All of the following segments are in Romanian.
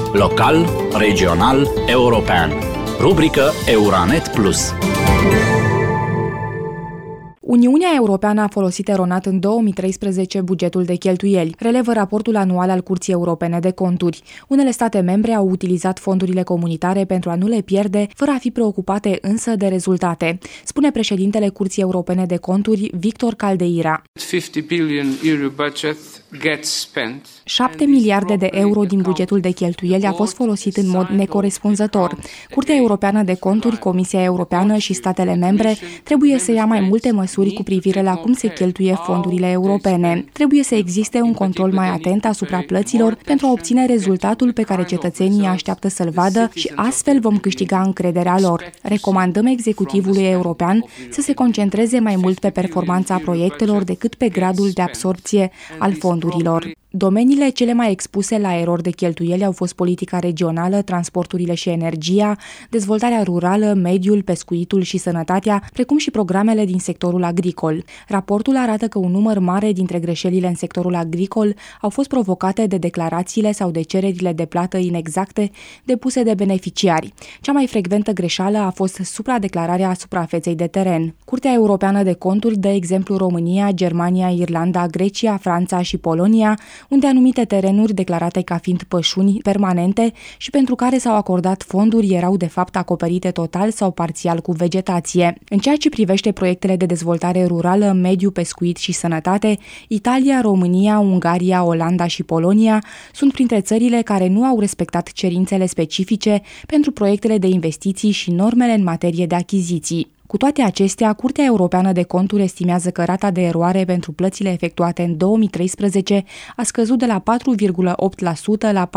Local, regional, european. Rubrică Euranet Plus. Uniunea Europeană a folosit eronat în 2013 bugetul de cheltuieli, relevă raportul anual al Curții Europene de Conturi. Unele state membre au utilizat fondurile comunitare pentru a nu le pierde, fără a fi preocupate însă de rezultate, spune președintele Curții Europene de Conturi, Victor Caldeira. 7 miliarde de euro din bugetul de cheltuieli a fost folosit în mod necorespunzător. Curtea Europeană de Conturi, Comisia Europeană și statele membre trebuie să ia mai multe măsuri cu privire la cum se cheltuie fondurile europene. Trebuie să existe un control mai atent asupra plăților pentru a obține rezultatul pe care cetățenii așteaptă să-l vadă și astfel vom câștiga încrederea lor. Recomandăm executivului european să se concentreze mai mult pe performanța proiectelor decât pe gradul de absorbție al fondurilor. Domeniile cele mai expuse la erori de cheltuieli au fost politica regională, transporturile și energia, dezvoltarea rurală, mediul, pescuitul și sănătatea, precum și programele din sectorul agricol. Raportul arată că un număr mare dintre greșelile în sectorul agricol au fost provocate de declarațiile sau de cererile de plată inexacte depuse de beneficiari. Cea mai frecventă greșeală a fost supradeclararea suprafeței de teren. Curtea Europeană de Conturi dă exemplu România, Germania, Irlanda, Grecia, Franța și Polonia, unde anumite terenuri declarate ca fiind pășuni permanente și pentru care s-au acordat fonduri erau de fapt acoperite total sau parțial cu vegetație. În ceea ce privește proiectele de dezvoltare rurală, mediu, pescuit și sănătate, Italia, România, Ungaria, Olanda și Polonia sunt printre țările care nu au respectat cerințele specifice pentru proiectele de investiții și normele în materie de achiziții. Cu toate acestea, Curtea Europeană de Conturi estimează că rata de eroare pentru plățile efectuate în 2013 a scăzut de la 4,8% la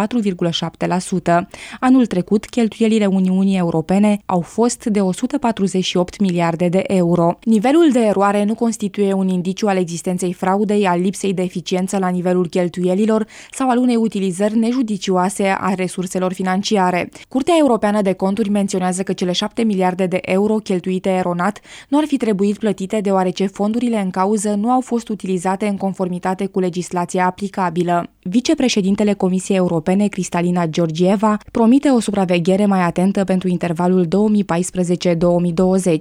4,7%. Anul trecut, cheltuielile Uniunii Europene au fost de 148 miliarde de euro. Nivelul de eroare nu constituie un indiciu al existenței fraudei, al lipsei de eficiență la nivelul cheltuielilor sau al unei utilizări nejudicioase a resurselor financiare. Curtea Europeană de Conturi menționează că cele 7 miliarde de euro cheltuite eronat nu ar fi trebuit plătite deoarece fondurile în cauză nu au fost utilizate în conformitate cu legislația aplicabilă. Vicepreședintele Comisiei Europene, Kristalina Georgieva, promite o supraveghere mai atentă pentru intervalul 2014-2020.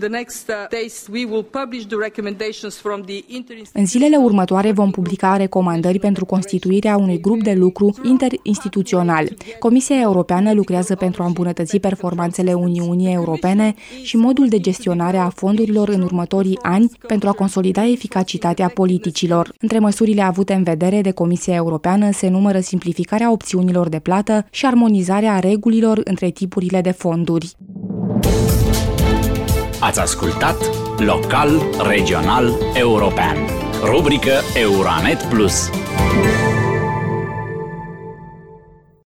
În zilele următoare vom publica recomandări pentru constituirea unui grup de lucru interinstituțional. Comisia Europeană lucrează pentru a îmbunătăți performanțele Uniunii Europene și modul de gestionare a fondurilor în următorii ani pentru a consolida eficacitatea politicilor. Între măsurile avute în vedere de Comisia Europeană se numără simplificarea opțiunilor de plată și armonizarea regulilor între tipurile de fonduri. Ați ascultat Local, regional, european. Rubrică Euranet Plus.